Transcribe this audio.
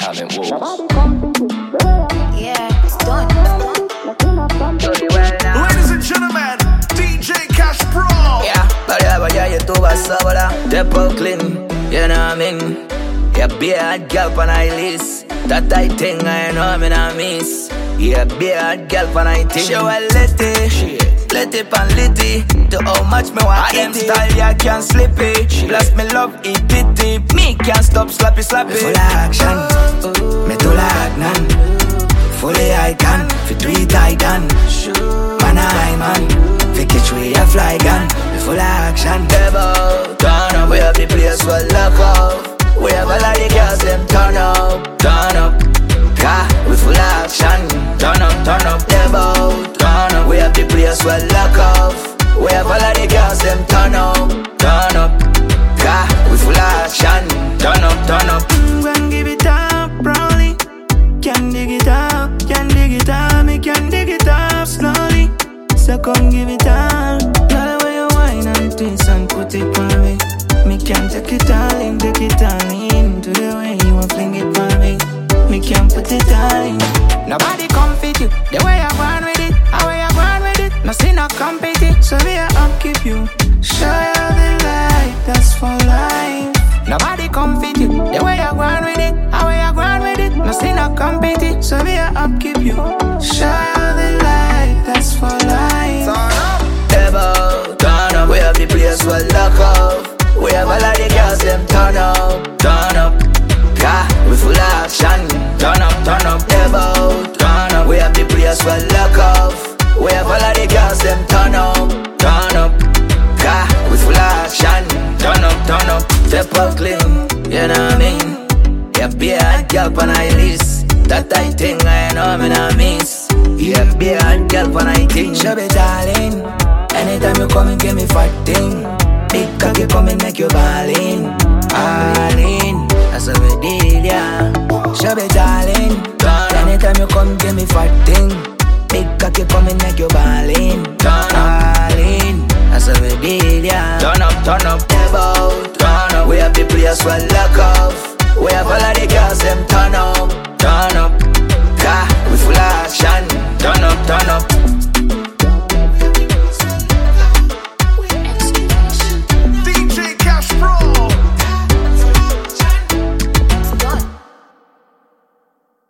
time it was. Yeah, it's done. Ladies and gentlemen, DJ Cash Pro. But yeah, you too bad, sabala. Step out clean, you know what I mean? Yeah, be a hot girl for my list. That I think I know me not miss. Yeah, be a hot girl for my thing. Show a let it pan litty. To how much me want them style, yeah, can't slip it. Plus me love it pity. Me can't stop slappy. Full action, me too like none. Fully I can, fi tweet I done. Man I man, fi catch we a fly gun. Full action, devil. Turn up, we have the place well lock up. We have all of the girls, them turn up. We full action. Turn up, devil. Turn up, we have the place well lock up. We have all of the girls, them turn up. We full action. Turn up. Go and give it up, Brownie. Can dig it up, me can dig it up slowly. So come give it up. Love the way you whine and twist and put it on me. Me can take it all in, to the way you want fling it for me. Me can put it all in. Nobody come fit you, the way I want with it, how I want with it. No see no compete, so we are upkeep you. Show you the light, that's for life. Nobody come fit you, the way I want with it, how I want with it. No see no compete, so we are upkeep you. Show you the light, that's for life. Turn up, we have the place well lock up. We have all of the girls, them turn up. We full action. Turn up, devil. Turn up, we have the place well lock up. We have all of the girls, them turn up. We full action. Turn up, step up clean. You know what I mean? Yeah, be a hot girl for my list. That I think I know me not miss. Yeah, be a hot girl for my thing. Shabby darling, anytime you come and give me fat thing. Big cocky come and make you ballin', all-in. That's how we did, yeah. Shabby darling, anytime you come give me fat thing. Big cocky come and make you ballin', all-in. That's how we did, yeah. Turn up, devil. Turn up, we have the place well locked.